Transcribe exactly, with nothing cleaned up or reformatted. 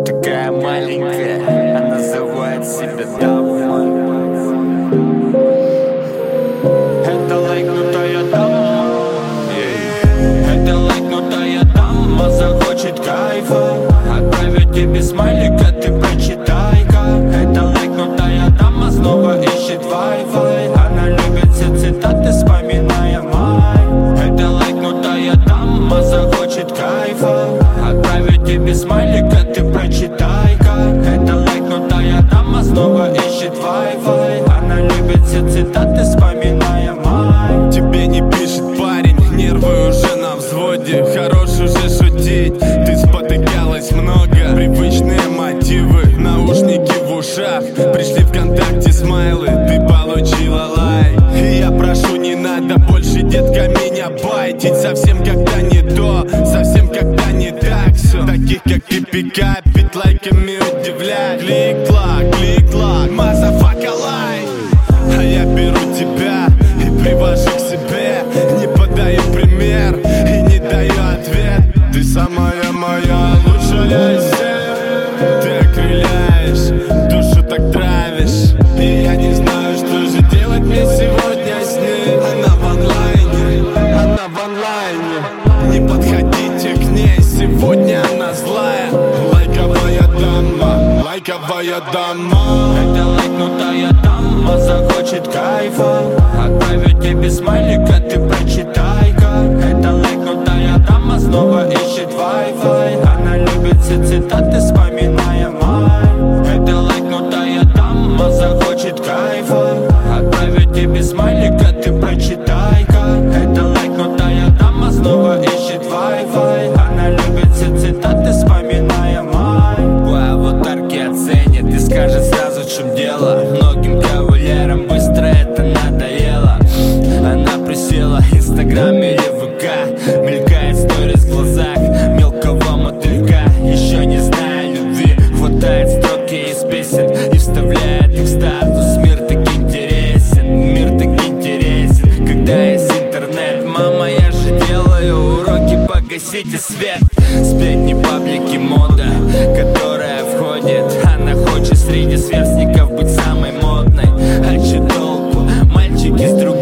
такая маленькая, она называет себя дамой. Это лайкнутая дама, yeah. Это лайкнутая дама захочет кайфа, отправить тебе смайлика, ты прочитай-ка. Это лайкнутая дама снова ищет Wi-Fi, она любит все цитаты, вспоминая май. Это лайкнутая дама захочет кайфа, отправить тебе смайлика, ты прочитай-ка. Это лайкнутая дама снова ищет Wi-Fi, она любит все цитаты, вспоминая май. Тебе не пишет парень, нервы уже на взводе. Хорош уже шутить, ты спотыкалась много. Привычные мотивы, наушники в ушах. Пришли ВКонтакте смайлы, ты получила лайк. И я прошу, не надо больше, детка, меня байтить. Совсем когда не то, совсем когда не так все. Таких как ты пикапит, лайками удивляй. Клик-клак, клик-клак, мазафака лайк. А я беру тебя и привожу к себе, не подаю пример и не даю ответ. Ты самая моя лучшая из всех. Ты окрыляешь, душу так травишь, и я не знаю, что же делать мне сегодня с ней. Она в онлайне, она в онлайне. Не подходите к ней, сегодня она злая. Лайковая дама, лайковая дама. Это лайкнутая дама захочет кайфа, отправить тебе смайлика, ты прочитай-ка. Это лайкнутая дама снова ищет Wi-Fi, она любит все цитаты, вспоминая май. Это лайкнутая дама захочет кайфа, отправить тебе смайлика, ты прочитай-ка. Это лайкнутая дама снова ищет Wi-Fi, она любит все цитаты, вспоминая май. По аватарке оценит и скажет сразу, в чем дело. Многим кавалерам быстро это надоело. Она присела, Инстаграм или ВК, мелькает сторис в глазах мелкого мотылька. Еще не зная любви, хватает строки из песен и вставляет их в статус. Мир так интересен, мир так интересен, когда есть интернет. Мама, я же делаю уроки, погасите свет. Сплетни, паблики, мода, которая входит. Она хочет среди сверстников быть самой модной. А че толку? Мальчики с другими